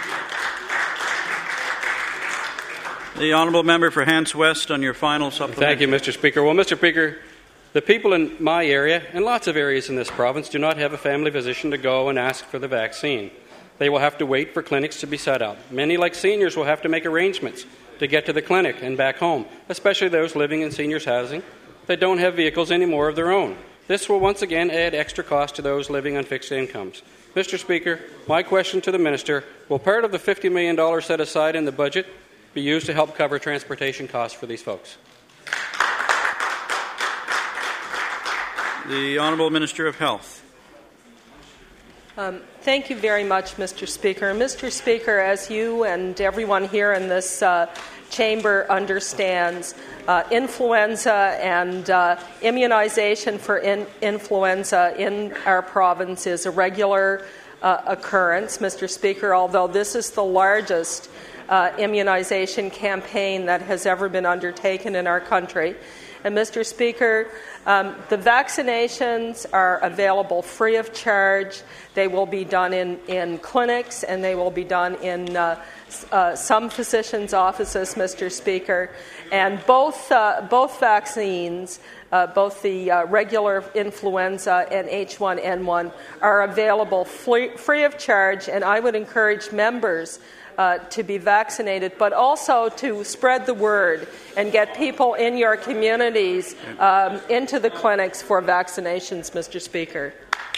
The honourable member for Hants West on your final supplementary. Thank you, Mister Speaker. Well, Mister Speaker, the people in my area and lots of areas in this province do not have a family physician to go and ask for the vaccine. They will have to wait for clinics to be set up. Many, like seniors, will have to make arrangements to get to the clinic and back home, especially those living in seniors' housing that don't have vehicles anymore of their own. This will once again add extra cost to those living on fixed incomes. Mister Speaker, my question to the minister, will part of the fifty million dollars set aside in the budget be used to help cover transportation costs for these folks? The Honourable Minister of Health. Um, thank you very much, Mister Speaker. Mister Speaker, as you and everyone here in this uh, chamber understands, uh, influenza and uh, immunization for in- influenza in our province is a regular uh, occurrence, Mister Speaker, although this is the largest uh, immunization campaign that has ever been undertaken in our country. And, Mister Speaker, um, the vaccinations are available free of charge. They will be done in, in clinics, and they will be done in uh, uh, some physicians' offices, Mister Speaker. And both, uh, both vaccines, uh, both the uh, regular influenza and H one N one, are available free, free of charge, and I would encourage members Uh, to be vaccinated, but also to spread the word and get people in your communities um, into the clinics for vaccinations, Mister Speaker.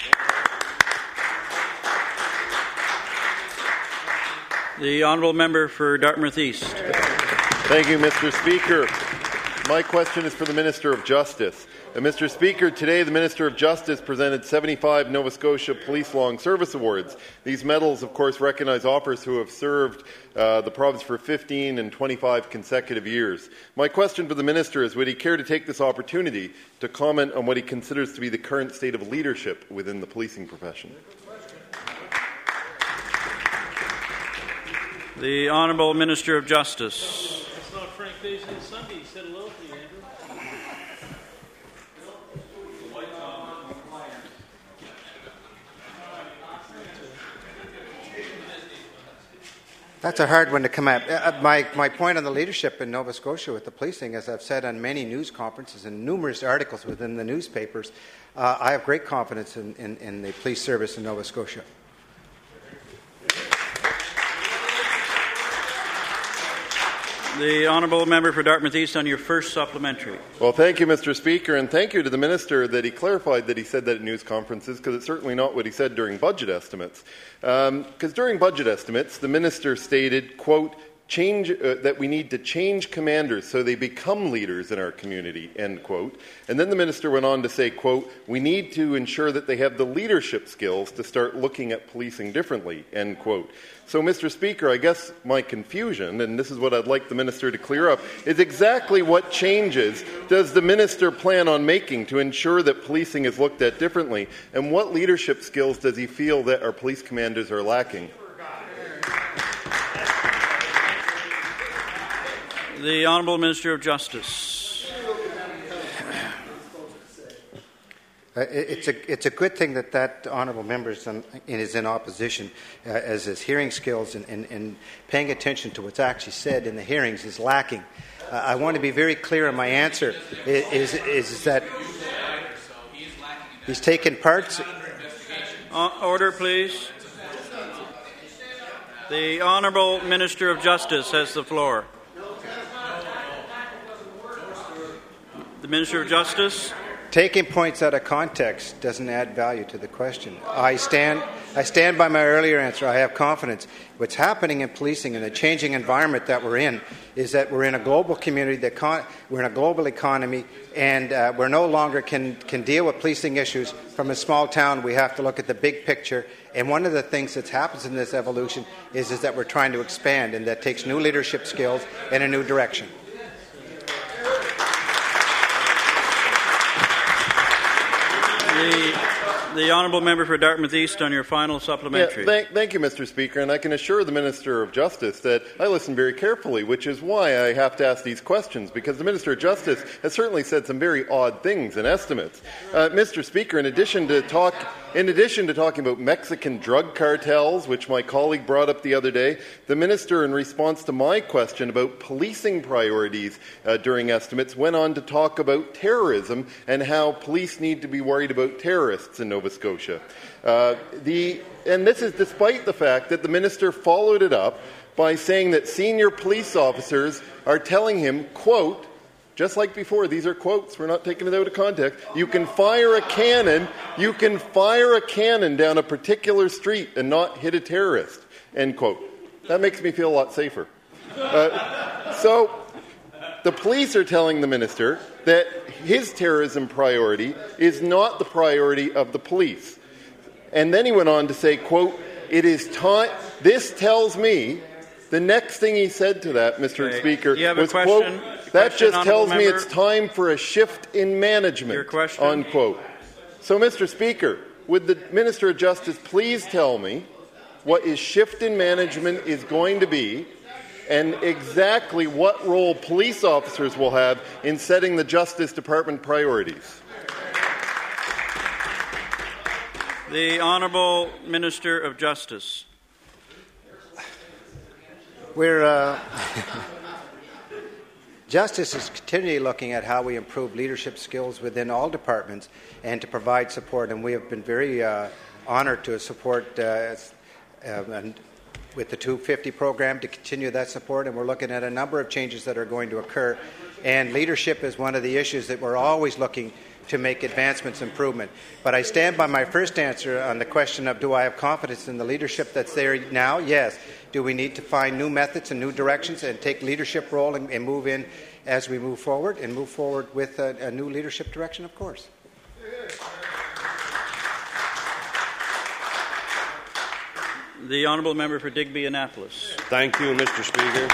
The honourable member for Dartmouth East. Thank you, Mister Speaker. My question is for the Minister of Justice. Uh, Mister Speaker, today the Minister of Justice presented seventy-five Nova Scotia Police Long Service Awards. These medals, of course, recognize officers who have served uh, the province for fifteen and twenty-five consecutive years. My question for the Minister is, would he care to take this opportunity to comment on what he considers to be the current state of leadership within the policing profession? The Honourable Minister of Justice. It's not Frank Days on Sunday. He said hello to you, Andrew. That's a hard one to come at. Uh, my, my point on the leadership in Nova Scotia with the policing, as I've said on many news conferences and numerous articles within the newspapers, uh, I have great confidence in, in, in the police service in Nova Scotia. The honourable member for Dartmouth East on your first supplementary. Well, thank you, Mister Speaker, and thank you to the Minister that he clarified that he said that at news conferences, because it's certainly not what he said during budget estimates. Because um, during budget estimates, the Minister stated, quote, change uh, that we need to change commanders so they become leaders in our community, end quote. And then the Minister went on to say, quote, we need to ensure that they have the leadership skills to start looking at policing differently, end quote. So, Mister Speaker, I guess my confusion, and this is what I'd like the Minister to clear up, is exactly what changes does the Minister plan on making to ensure that policing is looked at differently, and what leadership skills does he feel that our police commanders are lacking? The Honourable Minister of Justice. Uh, it's, a, it's a good thing that that honourable member is in, is in opposition, uh, as his hearing skills and, and, and paying attention to what's actually said in the hearings is lacking. Uh, I want to be very clear in my answer, is, is, is that he's taken parts... Uh, order, please. The Honourable Minister of Justice has the floor. The Minister of Justice. Taking points out of context doesn't add value to the question. I stand, I stand by my earlier answer. I have confidence. What's happening in policing and the changing environment that we're in is that we're in a global community, that con- we're in a global economy, and uh, we're no longer can, can deal with policing issues from a small town. We have to look at the big picture. And one of the things that happens in this evolution is, is that we're trying to expand, and that takes new leadership skills and a new direction. The, the Honourable Member for Dartmouth East on your final supplementary. Yeah, thank, thank you, Mister Speaker, and I can assure the Minister of Justice that I listen very carefully, which is why I have to ask these questions, because the Minister of Justice has certainly said some very odd things and estimates. Uh, Mister Speaker, in addition to talk, in addition to talking about Mexican drug cartels, which my colleague brought up the other day, the Minister, in response to my question about policing priorities uh, during estimates, went on to talk about terrorism and how police need to be worried about terrorists in Nova Scotia. Uh, the, and this is despite the fact that the Minister followed it up by saying that senior police officers are telling him, quote, just like before, these are quotes, we're not taking it out of context, you can fire a cannon, you can fire a cannon down a particular street and not hit a terrorist, end quote. That makes me feel a lot safer. Uh, so, the police are telling the Minister that his terrorism priority is not the priority of the police. And then he went on to say, quote, it is time, this tells me, the next thing he said to that, Mister Okay. Speaker, You have a was, question? quote, that Question, just tells honourable me member? it's time for a shift in management, Your question? unquote. So, Mister Speaker, would the Minister of Justice please tell me what his shift in management is going to be, and exactly what role police officers will have in setting the Justice Department priorities? The Honourable Minister of Justice. We're, uh, Justice is continually looking at how we improve leadership skills within all departments and to provide support, and we have been very uh, honoured to support uh, uh, and with the two fifty program to continue that support, and we're looking at a number of changes that are going to occur, and leadership is one of the issues that we're always looking to make advancements, improvement. But I stand by my first answer on the question of do I have confidence in the leadership that's there now? Yes. Do we need to find new methods and new directions and take leadership role and, and move in as we move forward and move forward with a, a new leadership direction? Of course. The Honourable Member for Digby Annapolis. Thank you, Mister Speaker.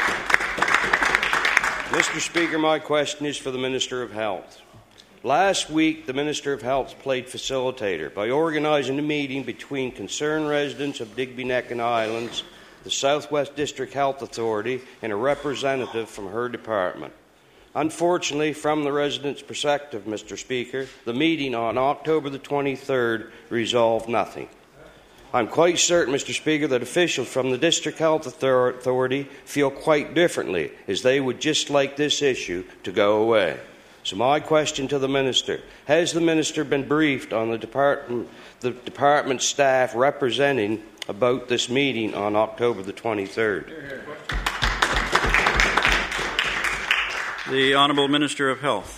Mister Speaker, my question is for the Minister of Health. Last week, the Minister of Health played facilitator by organising a meeting between concerned residents of Digby Neck and Islands, the Southwest District Health Authority, and a representative from her department. Unfortunately, from the residents' perspective, Mister Speaker, the meeting on October the twenty-third resolved nothing. I'm quite certain, Mister Speaker, that officials from the District Health Authority feel quite differently, as they would just like this issue to go away. So my question to the Minister, has the Minister been briefed on the department, the department staff representing about this meeting on October the twenty-third? The Honourable Minister of Health.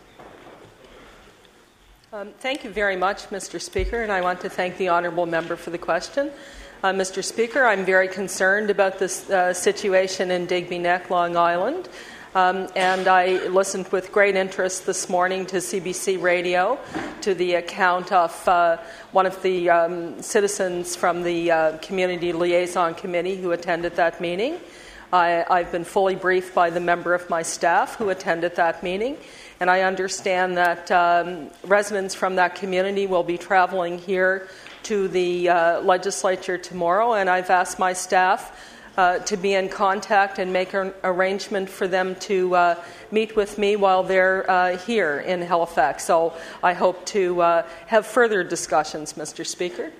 Um, thank you very much, Mister Speaker, and I want to thank the honourable member for the question. Uh, Mister Speaker, I'm very concerned about this uh, situation in Digby Neck, Long Island. Um, and I listened with great interest this morning to C B C Radio, to the account of uh, one of the um, citizens from the uh, Community Liaison Committee who attended that meeting. I, I've been fully briefed by the member of my staff who attended that meeting, and I understand that um, residents from that community will be traveling here to the uh, legislature tomorrow, and I've asked my staff uh, to be in contact and make an arrangement for them to uh, meet with me while they're uh, here in Halifax. So I hope to uh, have further discussions, Mister Speaker.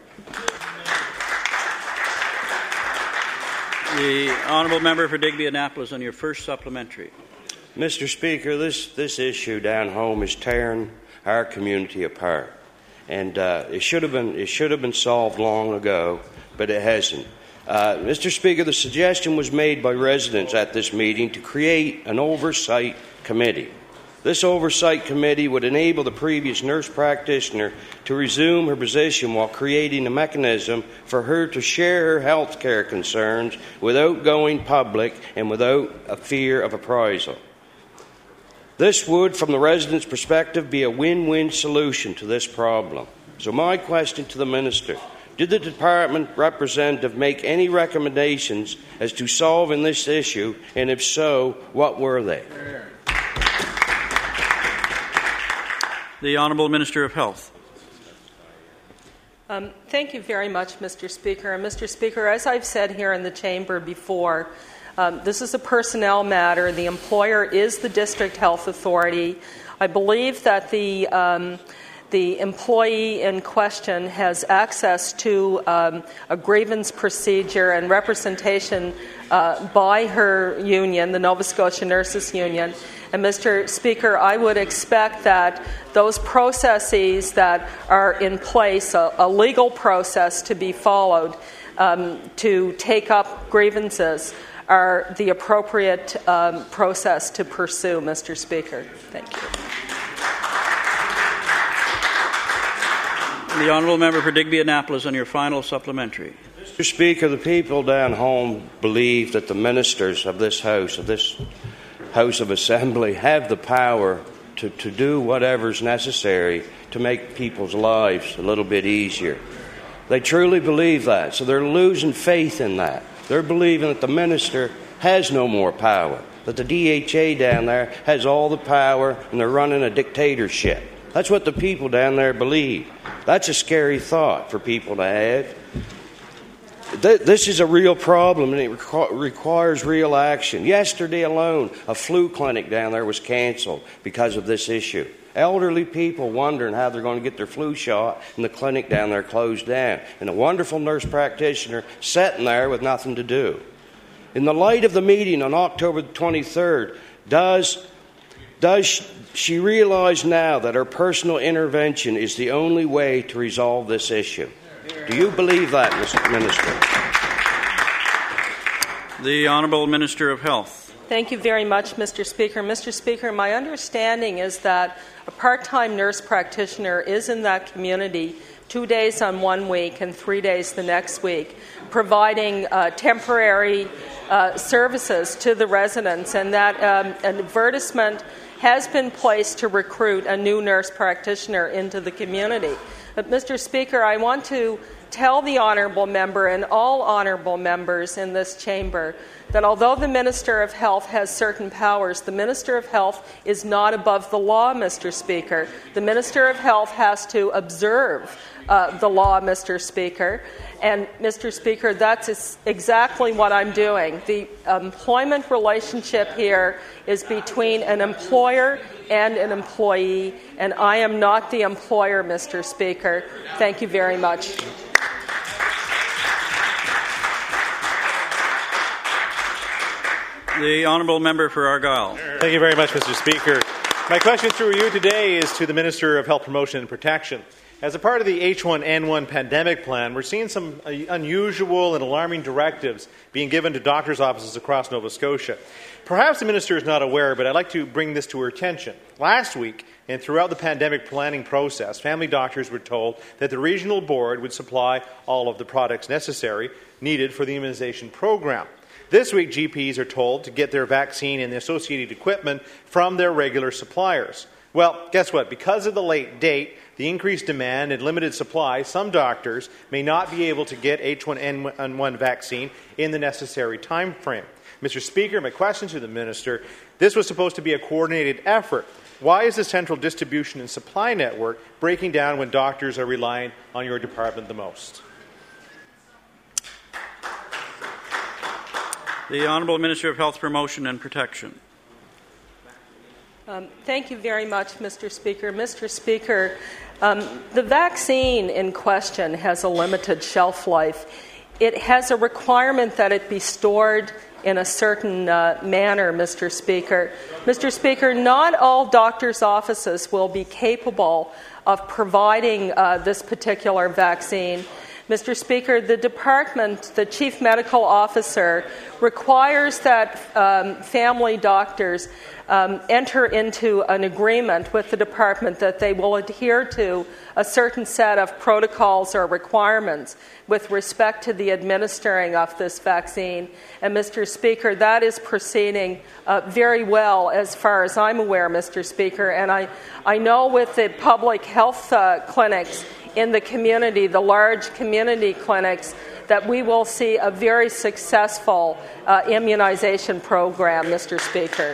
The honourable member for Digby Annapolis on your first supplementary. Mister Speaker, this, this issue down home is tearing our community apart. And uh, it should have been it should have been solved long ago, but it hasn't. Uh, Mister Speaker, the suggestion was made by residents at this meeting to create an oversight committee. This oversight committee would enable the previous nurse practitioner to resume her position while creating a mechanism for her to share her health care concerns without going public and without a fear of reprisal. This would, from the residents' perspective, be a win-win solution to this problem. So my question to the Minister, did the Department representative make any recommendations as to solving this issue, and if so, what were they? The Honourable Minister of Health. Um, thank you very much, Mister Speaker. And Mister Speaker, as I've said here in the chamber before, um, this is a personnel matter. The employer is the District Health Authority. I believe that the um, the employee in question has access to um, a grievance procedure and representation uh, by her union, the Nova Scotia Nurses Union. And Mister Speaker, I would expect that those processes that are in place, a, a legal process to be followed um, to take up grievances, are the appropriate um, process to pursue, Mister Speaker. Thank you. The Honourable Member for Digby Annapolis on your final supplementary. Mister Speaker, the people down home believe that the ministers of this House, of this House of Assembly, have the power to, to do whatever's necessary to make people's lives a little bit easier. They truly believe that, so they're losing faith in that. They're believing that the minister has no more power, that the D H A down there has all the power and they're running a dictatorship. That's what the people down there believe. That's a scary thought for people to have. This is a real problem, and it requ- requires real action. Yesterday alone, a flu clinic down there was canceled because of this issue. Elderly people wondering how they're going to get their flu shot, and the clinic down there closed down. And a wonderful nurse practitioner sitting there with nothing to do. In the light of the meeting on October twenty-third, does, does she realize now that her personal intervention is the only way to resolve this issue? Do you believe that, Mister Minister? The Honourable Minister of Health. Thank you very much, Mister Speaker. Mister Speaker, my understanding is that a part-time nurse practitioner is in that community two days on one week and three days the next week, providing uh, temporary uh, services to the residents, and that um, an advertisement has been placed to recruit a new nurse practitioner into the community. But, Mister Speaker, I want to tell the honourable member and all honourable members in this chamber that although the Minister of Health has certain powers, the Minister of Health is not above the law, Mister Speaker. The Minister of Health has to observe uh, the law, Mister Speaker. And, Mister Speaker, that's exactly what I'm doing. The employment relationship here is between an employer and an employee, and I am not the employer, Mister Speaker. Thank you very much. The Honourable Member for Argyll. Thank you very much, Mister Speaker. My question through you today is to the Minister of Health Promotion and Protection. As a part of the H one N one pandemic plan, we're seeing some unusual and alarming directives being given to doctors' offices across Nova Scotia. Perhaps the Minister is not aware, but I'd like to bring this to her attention. Last week, and throughout the pandemic planning process, family doctors were told that the regional board would supply all of the products necessary needed for the immunization program. This week, G Ps are told to get their vaccine and the associated equipment from their regular suppliers. Well, guess what? Because of the late date, the increased demand and limited supply, some doctors may not be able to get H one N one vaccine in the necessary time frame. Mister Speaker, my question to the Minister, this was supposed to be a coordinated effort. Why is the central distribution and supply network breaking down when doctors are relying on your department the most? The Honourable Minister of Health Promotion and Protection. Um, thank you very much, Mister Speaker. Mister Speaker, um, the vaccine in question has a limited shelf life. It has a requirement that it be stored in a certain uh, manner, Mister Speaker. Mister Speaker, not all doctors' offices will be capable of providing uh, this particular vaccine. Mister Speaker, the department, the Chief Medical Officer, requires that um, family doctors um, enter into an agreement with the department that they will adhere to a certain set of protocols or requirements with respect to the administering of this vaccine. And, Mister Speaker, that is proceeding uh, very well as far as I'm aware, Mister Speaker. And I, I know with the public health uh, clinics in the community, the large community clinics, that we will see a very successful uh, immunization program, Mister Speaker.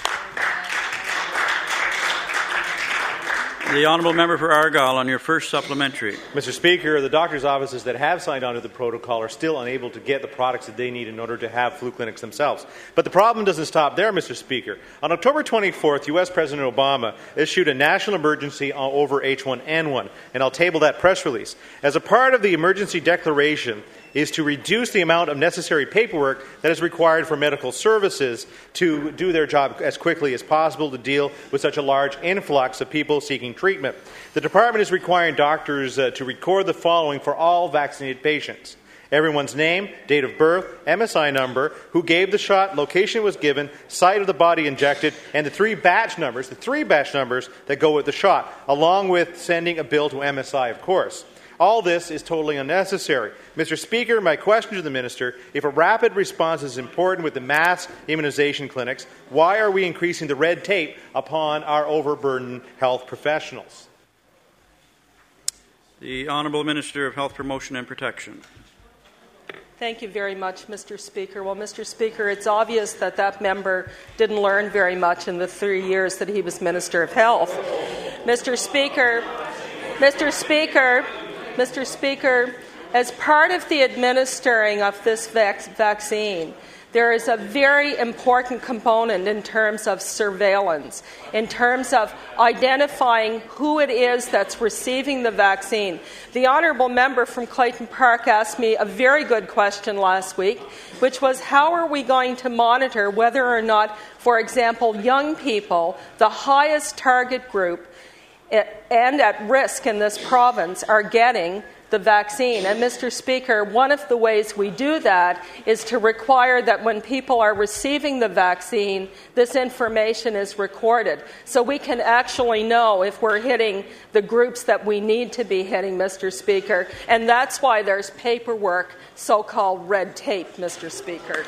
The Honourable Member for Argyle on your first supplementary. Mister Speaker, the doctors' offices that have signed on to the protocol are still unable to get the products that they need in order to have flu clinics themselves. But the problem doesn't stop there, Mister Speaker. On October twenty-fourth, U S President Obama issued a national emergency over H one N one, and I'll table that press release. As a part of the emergency declaration is to reduce the amount of necessary paperwork that is required for medical services to do their job as quickly as possible to deal with such a large influx of people seeking treatment. The department is requiring doctors uh, to record the following for all vaccinated patients: everyone's name, date of birth, M S I number, who gave the shot, location was given, site of the body injected, and the three batch numbers, the three batch numbers that go with the shot, along with sending a bill to M S I, of course. All this is totally unnecessary. Mister Speaker, my question to the Minister: if a rapid response is important with the mass immunization clinics, why are we increasing the red tape upon our overburdened health professionals? The Honourable Minister of Health Promotion and Protection. Thank you very much, Mister Speaker. Well, Mister Speaker, it's obvious that that member didn't learn very much in the three years that he was Minister of Health. Mister Speaker, Mister Speaker, Mister Speaker, as part of the administering of this vac- vaccine, there is a very important component in terms of surveillance, in terms of identifying who it is that's receiving the vaccine. The honourable member from Clayton Park asked me a very good question last week, which was how are we going to monitor whether or not, for example, young people, the highest target group and at risk in this province, are getting the vaccine. And, Mister Speaker, one of the ways we do that is to require that when people are receiving the vaccine, this information is recorded so we can actually know if we're hitting the groups that we need to be hitting, Mister Speaker. And that's why there's paperwork, so-called red tape, Mister Speaker.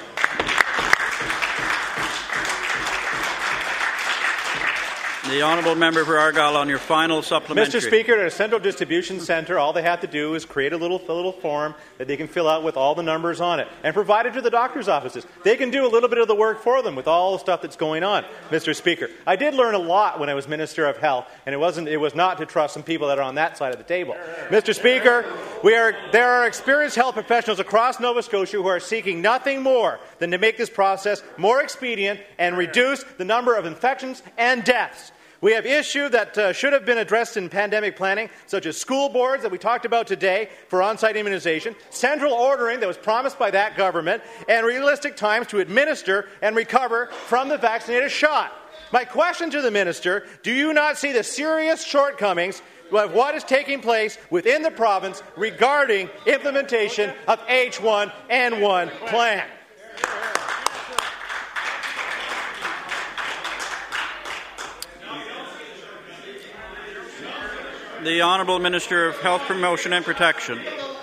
The Honourable Member for Argyle on your final supplementary. Mister Speaker, at a central distribution centre, all they have to do is create a little, a little form that they can fill out with all the numbers on it and provide it to the doctor's offices. They can do a little bit of the work for them with all the stuff that's going on, Mister Speaker. I did learn a lot when I was Minister of Health, and it wasn't. It was not to trust some people that are on that side of the table. Mister Speaker, we are, there are experienced health professionals across Nova Scotia who are seeking nothing more than to make this process more expedient and reduce the number of infections and deaths. We have issues that uh, should have been addressed in pandemic planning, such as school boards that we talked about today for on-site immunization, central ordering that was promised by that government, and realistic times to administer and recover from the vaccinated shot. My question to the Minister: do you not see the serious shortcomings of what is taking place within the province regarding implementation of H one N one plan? The Honourable Minister of Health Promotion and Protection.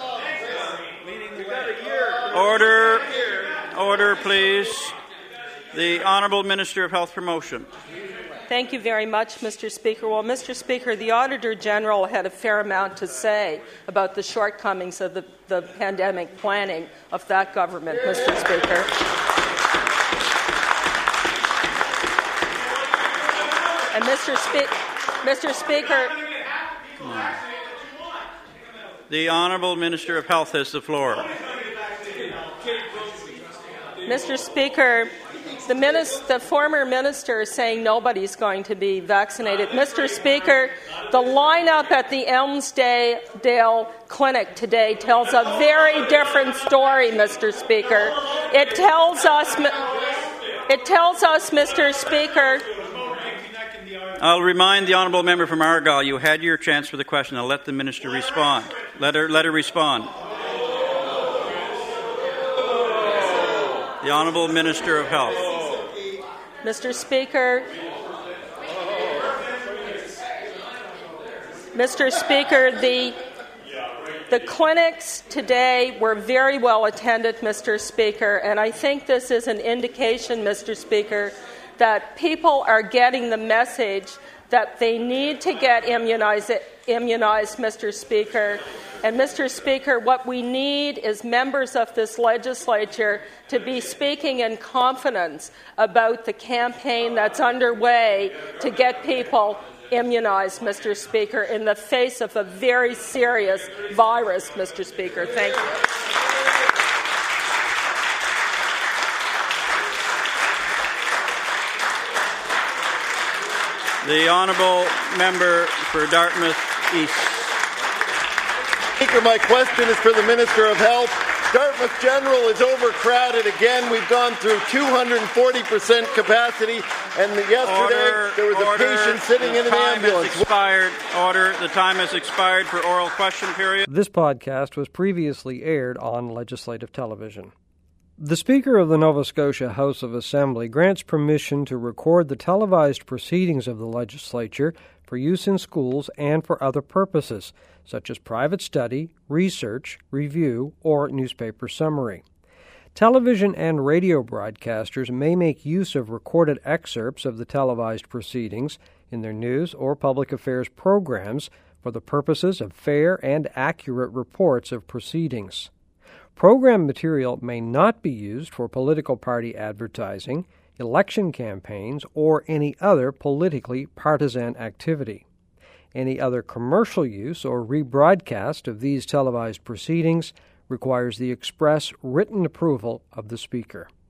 Order. Order, please. The Honourable Minister of Health Promotion. Thank you very much, Mister Speaker. Well, Mister Speaker, the Auditor General had a fair amount to say about the shortcomings of the, the pandemic planning of that government, Mister Speaker. And Mister Spe- Mister Speaker, the Honourable Minister of Health has the floor. Mister Speaker, the, minis- the former minister is saying nobody's going to be vaccinated. Mister Speaker, the lineup at the Elmsdale Clinic today tells a very different story, Mister Speaker. It tells us, it tells us, Mister Speaker. I'll remind the honourable member from Argyle, you had your chance for the question. I'll let the minister respond. Let her, let her respond. The Honourable Minister of Health. Mister Speaker, Mister Speaker, the, the clinics today were very well attended, Mister Speaker, and I think this is an indication, Mister Speaker, that people are getting the message that they need to get immunized, immunized, Mister Speaker. And, Mister Speaker, what we need is members of this legislature to be speaking in confidence about the campaign that's underway to get people immunized, Mister Speaker, in the face of a very serious virus, Mister Speaker. Thank you. The Honourable Member for Dartmouth East. Speaker, my question is for the Minister of Health. Dartmouth General is overcrowded again. We've gone through two hundred forty percent capacity, and yesterday order, there was order, a patient sitting in an ambulance. Has expired. Order. The time has expired for oral question period. This podcast was previously aired on legislative television. The Speaker of the Nova Scotia House of Assembly grants permission to record the televised proceedings of the legislature for use in schools and for other purposes, such as private study, research, review, or newspaper summary. Television and radio broadcasters may make use of recorded excerpts of the televised proceedings in their news or public affairs programs for the purposes of fair and accurate reports of proceedings. Program material may not be used for political party advertising, election campaigns, or any other politically partisan activity. Any other commercial use or rebroadcast of these televised proceedings requires the express written approval of the Speaker.